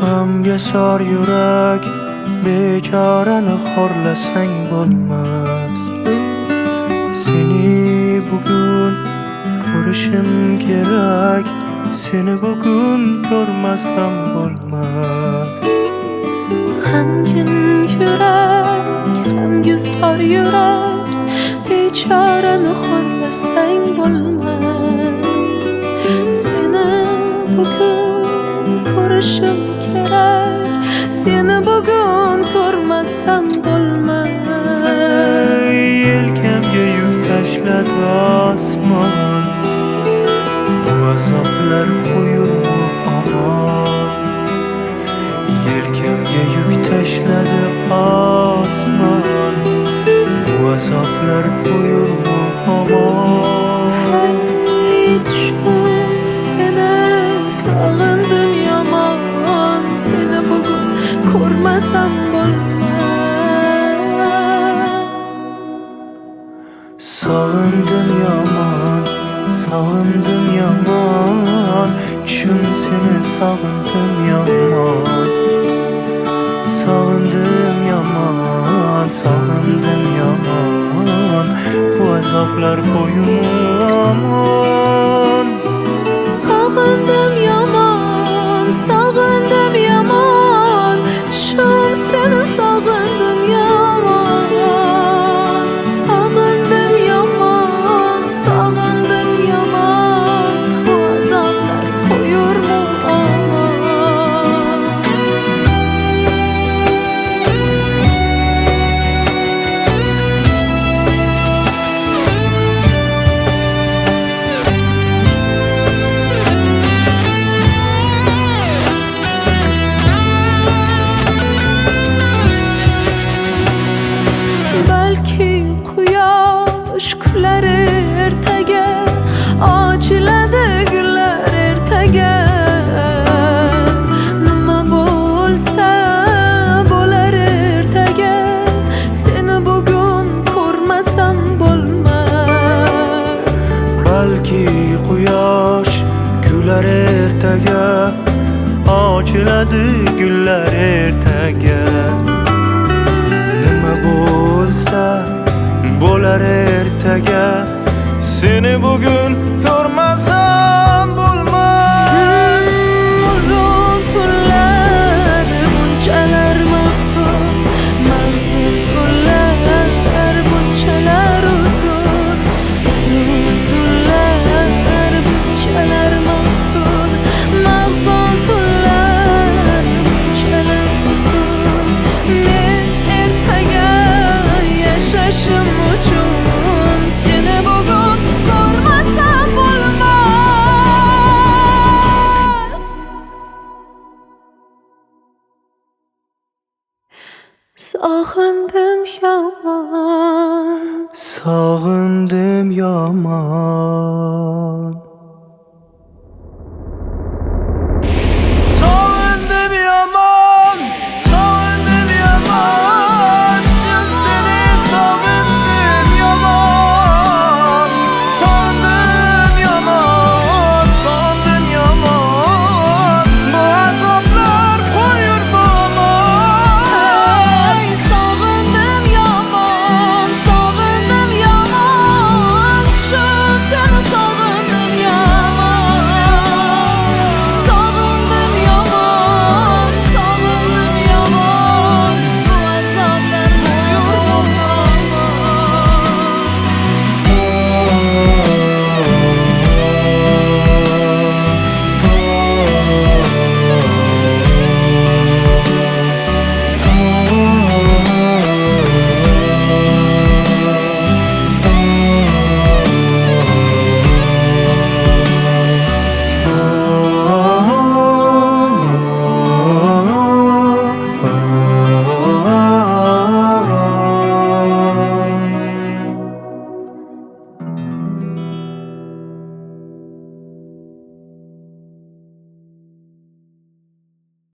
G'amga sor yurak, bechorani xorlasang bo'lmas. Seni bugun ko'rishim kerak, seni bugun ko'rmasam bo'lmas. G'amgin yurak, g'amga sor yurak, bechorani xorlasang bo'lmas. Seni bugun ko'rishim kerak, seni bugun ko'rmasam bo'lmas. Yelkamga yuk tashladi osmon, bu azoblar qo'yilmu omon. Yelkamga yuk tashladi osmon, bu azoblar qo'yilmu omon. Hey tushim, seni sog'indim yomon, seni bugun ko'rmasam bo'lmas. Sog'indim yomon, sog'indim yomon, chun seni sog'indim yomon. Sog'indim yomon, sog'indim yomon, bu azoblar qo'yilmu omon. Sog'indim yomon, sog'indim yomon, chun seni sog'indim yomon. Sog'indim yomon, sog'indim yomon, bu azoblar qo'yurmu omon. Balki quyosh kular ertaga, ochiladi gullar ertaga. Nima bo'lsa bo'lar ertaga, seni bugun ko'rmasam bo'lmas. Balki quyosh kular ertaga, ochiladi gullar ertaga. Nima bo'lsa bo'lar ertaga, seni bugun ko'rmasam bo'lmas. Uzun tunlar bunchalar mahzun, mahzun tunlar bunchalar uzun. Uzun tunlar bunchalar mahzun, mahzun tunlar bunchalar uzun. Men ertaga yashashim uchun seni bugun ko'rmasam bo'lmas. Sog'indim yomon, Sog'indim yomon.